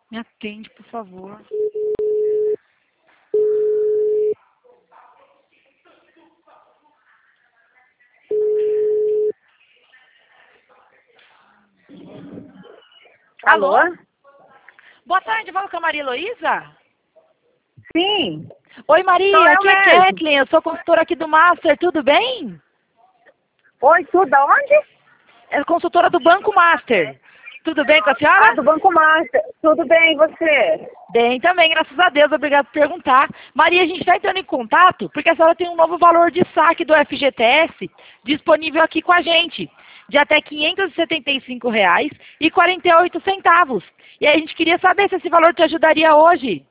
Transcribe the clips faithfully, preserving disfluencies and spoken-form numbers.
Me atende, por favor. Alô? Alô? Boa tarde, fala com a Maria Heloísa? Sim. Oi, Sou Maria, eu aqui é mesmo. Kathleen, eu sou consultora aqui do Master, tudo bem? Oi, tudo da onde? É consultora do Banco Master. Tudo bem com a Ah, senhora? do Banco Master. Tudo bem, e você? Bem também, graças a Deus, obrigado por perguntar. Maria, a gente está entrando em contato porque a senhora tem um novo valor de saque do F G T S disponível aqui com a gente, de até quinhentos e setenta e cinco reais e quarenta e oito centavos. E aí a gente queria saber se esse valor te ajudaria hoje.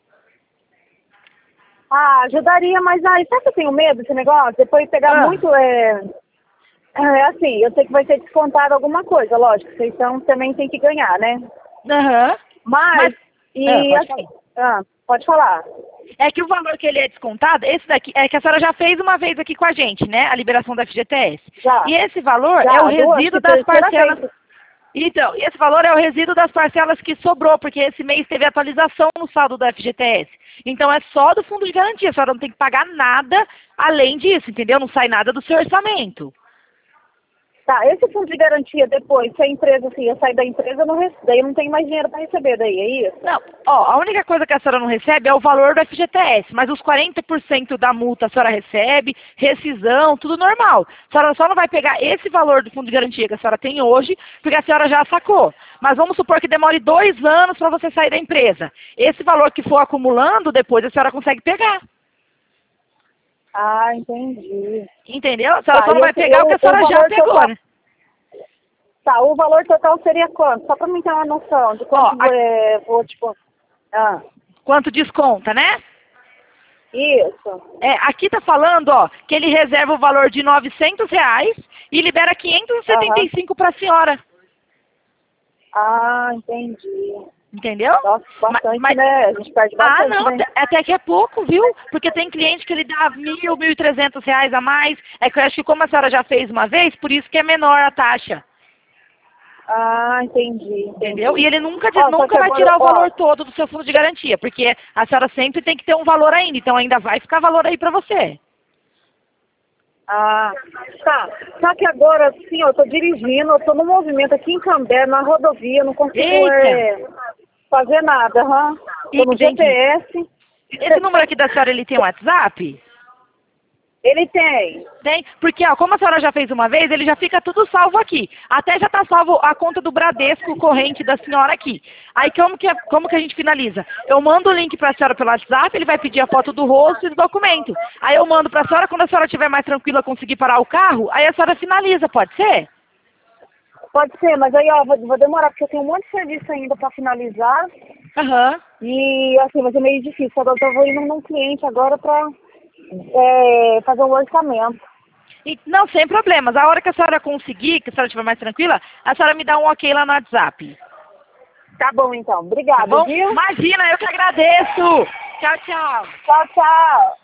Ah, ajudaria, mas aí, sabe que eu tenho medo desse negócio? Depois pegar Ah, muito, é... É assim, eu sei que vai ser descontado alguma coisa, lógico. Vocês então, também tem que ganhar, né? aham. Mas, Mas, ah, e pode assim... falar. Ah, pode falar. É que o valor que ele é descontado, esse daqui, é que a senhora já fez uma vez aqui com a gente, né? A liberação do F G T S. Já. E esse valor é o Já, duas, resíduo que das terceira parcelas. vez. Então, esse valor é o resíduo das parcelas que sobrou, porque esse mês teve atualização no saldo do F G T S. Então é só do fundo de garantia, a senhora não tem que pagar nada além disso, entendeu? Não sai nada do seu orçamento. Tá, esse fundo de garantia depois, se a empresa, assim, eu sair da empresa, eu não rece- daí eu não tenho mais dinheiro para receber, daí, é isso? Não, ó, a única coisa que a senhora não recebe é o valor do F G T S, mas os quarenta por cento da multa a senhora recebe, rescisão, tudo normal. A senhora só não vai pegar esse valor do fundo de garantia que a senhora tem hoje, porque a senhora já sacou. Mas vamos supor que demore dois anos para você sair da empresa. Esse valor que for acumulando, depois a senhora consegue pegar. Ah, entendi. Entendeu? A senhora Tá, só e não vai esse, pegar o que eu, a o senhora já valor pegou, total, né? tá, o valor total seria quanto? Só para mim ter uma noção de Ó, quanto a- é, vou, tipo, ah, quanto desconta, né? isso. É, aqui tá falando, ó, que ele reserva o valor de novecentos reais e libera quinhentos e setenta e Aham. cinco para a senhora. Ah, entendi. Entendeu? Nossa, Mas, bastante, mas- né? A gente perde ah, bastante, não, né? até até que é pouco, viu? Porque tem cliente que ele dá mil, mil e trezentos reais a mais. É que eu acho que como a senhora já fez uma vez, por isso que é menor a taxa. Ah, entendi, Entendeu? E entendi. ele nunca, de- Ó, só que nunca vai agora, tirar o ó, valor todo do seu fundo de garantia, porque a senhora sempre tem que ter um valor ainda, então ainda vai ficar valor aí pra você. ah, tá. Só que agora, sim, eu tô dirigindo, eu tô no movimento aqui em Cambé, na rodovia, não consigo, Eita! é, fazer nada, aham. Tô no Entendi. G P S. Esse número aqui da senhora, ele tem um WhatsApp? Ele tem. Tem, porque ó, como a senhora já fez uma vez, ele já fica tudo salvo aqui. Até já está salvo a conta do Bradesco corrente da senhora aqui. Aí como que, como que a gente finaliza? Eu mando o link para a senhora pelo WhatsApp, ele vai pedir a foto do rosto e do documento. Aí eu mando para a senhora, quando a senhora estiver mais tranquila conseguir parar o carro, aí a senhora finaliza, pode ser? Pode ser, mas aí, ó, vou, vou demorar, porque eu tenho um monte de serviço ainda pra finalizar. Aham. E, assim, vai ser meio difícil. Agora eu vou indo num cliente agora pra é, fazer um orçamento. E- Não, sem problemas. A hora que a senhora conseguir, que a senhora estiver mais tranquila, a senhora me dá um ok lá no WhatsApp. Tá bom, então. Tá Obrigada, bom? viu? Imagina, eu que agradeço. Tchau, tchau. Tchau, tchau.